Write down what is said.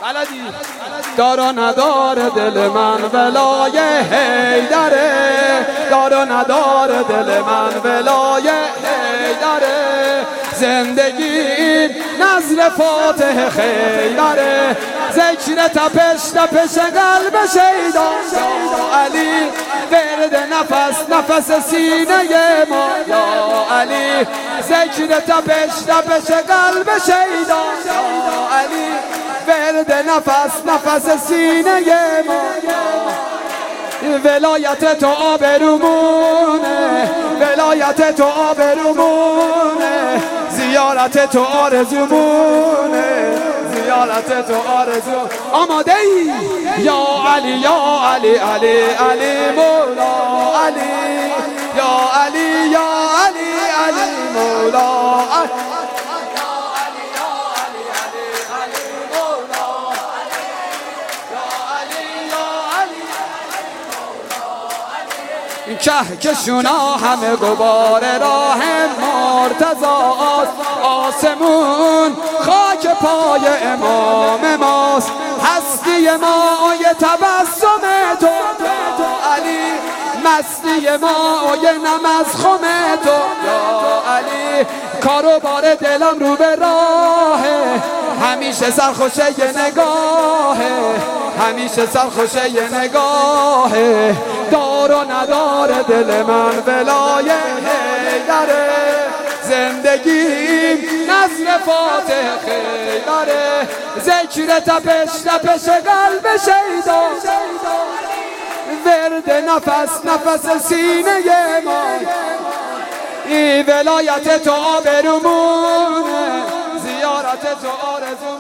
دار و ندار دل من ولای حیدره، دار و ندار دل من ولای حیدره، زندگی نزل فاتح خیدره، ذکر تپش قلب شیدا علی، ورد نفس سینه ما یا علی، ذکر تپش قلب شیدا علی، ورد نفس سینه ما، ولایت تو آبرومونه، ولایت تو آبرومونه، زیارت تو آرزومونه، زیارت تو آرزو. آماده ای؟ یا علی یا علی علی علی مولا علی، یا علی یا علی علی مولا علی. کهکشونا همه غبار راه مرتضی، آسمون خاک پای امام ماست، هستی ما یه تبسم تو علی، مستی ما یه نم از خم تو یا علی، کارو بار دلم رو به راهه، همیشه سرخوشه یه نگاهه، همیشه سرخوشه یه نگاهه، دار و ندار دل من ولای حیدره، زندگیم نزل فاتح خیدره، ذکر تپش قلب شیدا، ورد نفس سینه ما، ای ولایت تو آبرومونه، زیارت تو آرزو.